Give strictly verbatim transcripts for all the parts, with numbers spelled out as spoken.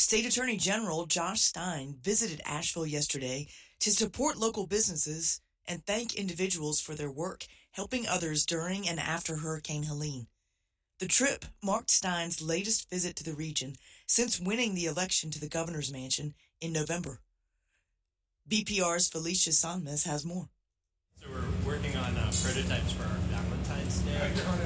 State Attorney General Josh Stein visited Asheville yesterday to support local businesses and thank individuals for their work helping others during and after Hurricane Helene. The trip marked Stein's latest visit to the region since winning the election to the governor's mansion in November. B P R's Felicia Sonmez has more. So we're working on uh, prototypes for our Valentine's Day.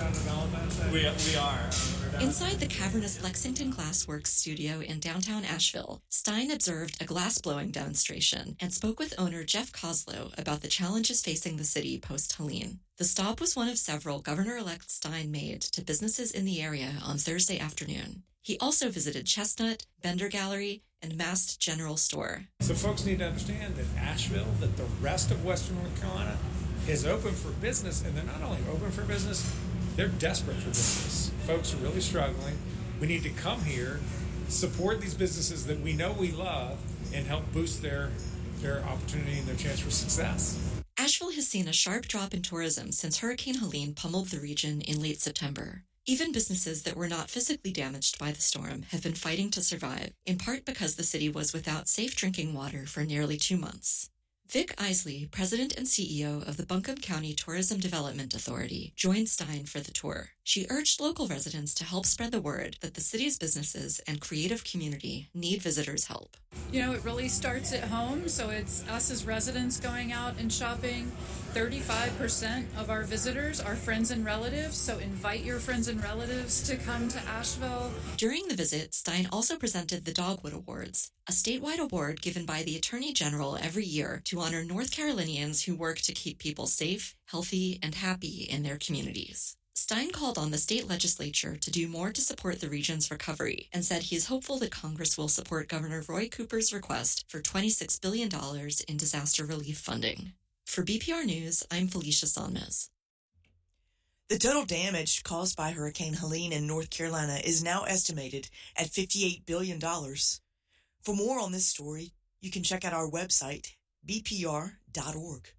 We, we are. Inside the cavernous Lexington Glassworks studio in downtown Asheville, Stein observed a glass-blowing demonstration and spoke with owner Jeff Koslow about the challenges facing the city post-Helene. The stop was one of several Governor-elect Stein made to businesses in the area on Thursday afternoon. He also visited Chestnut, Bender Gallery, and Mast General Store. So folks need to understand that Asheville, that the rest of Western North Carolina is open for business, and they're not only open for business, they're desperate for business. Folks are really struggling. We need to come here, support these businesses that we know we love, and help boost their, their opportunity and their chance for success. Asheville has seen a sharp drop in tourism since Hurricane Helene pummeled the region in late September. Even businesses that were not physically damaged by the storm have been fighting to survive, in part because the city was without safe drinking water for nearly two months. Vic Isley, president and C E O of the Buncombe County Tourism Development Authority, joined Stein for the tour. She urged local residents to help spread the word that the city's businesses and creative community need visitors' help. You know, it really starts at home, so it's us as residents going out and shopping. thirty-five percent of our visitors are friends and relatives, so invite your friends and relatives to come to Asheville. During the visit, Stein also presented the Dogwood Awards, a statewide award given by the Attorney General every year to honor North Carolinians who work to keep people safe, healthy, and happy in their communities. Stein called on the state legislature to do more to support the region's recovery and said he is hopeful that Congress will support Governor Roy Cooper's request for twenty-six billion dollars in disaster relief funding. For B P R News, I'm Felicia Sonmez. The total damage caused by Hurricane Helene in North Carolina is now estimated at fifty-eight billion dollars. For more on this story, you can check out our website, b p r dot org.